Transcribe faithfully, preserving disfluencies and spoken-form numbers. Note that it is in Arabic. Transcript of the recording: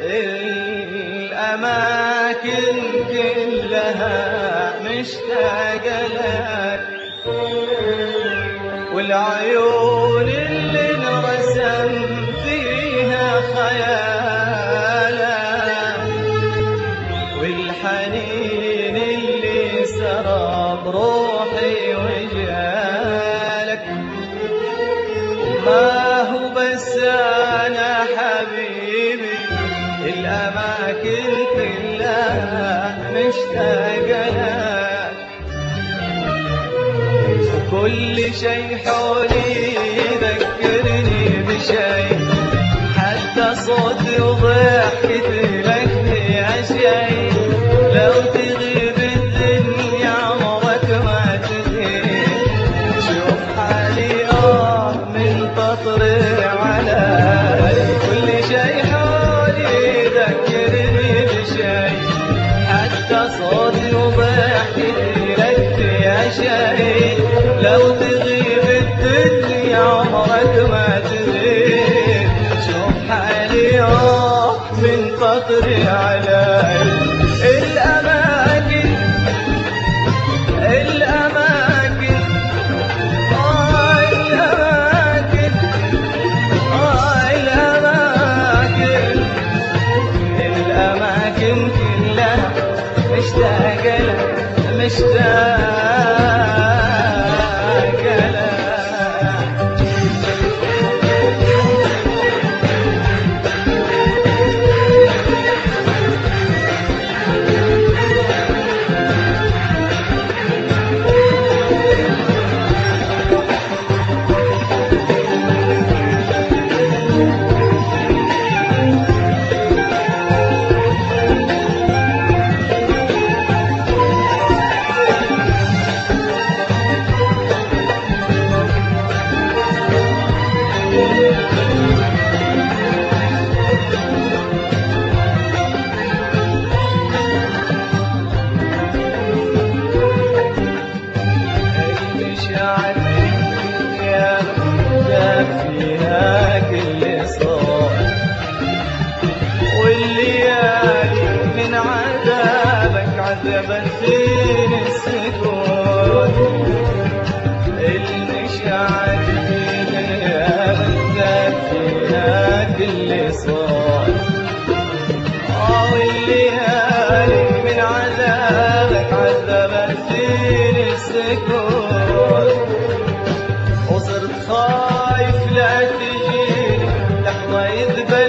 الأماكن كلها مشتاقة لك، والعيون اللي انرسم فيها خيالك، والحنين اللي سرى بروحي وجالك. ما هو بس أنا حبيبي، الأماكن كلها مشتاقة لك، كل شيء حولي يذكرني بشيء، حتى صوتي وضحكتي لك فيها شيء. لو تغيب الدنيا عمرك ما تغيب، شوف حالي آه من تطري علي. كل شيء حولي يذكرني بشيء، حتى صوتي وضحكتي لك فيها شيء. لو تغيب الدنيا عمرك ما تغيب، شوف حالي آه من تطري علي. الأماكن الأماكن آه الأماكن آه الأماكن الأماكن كلها مشتاقة لك، مشتاقة لك. فيها كل صوت، والليالي من عذابك عذبت فيني السكوت. المشاعر فيها فيها كل صوت، والليالي من عذابك عذبت فيني السكوت. وصرت خايف لا تجيني لحظة يذبل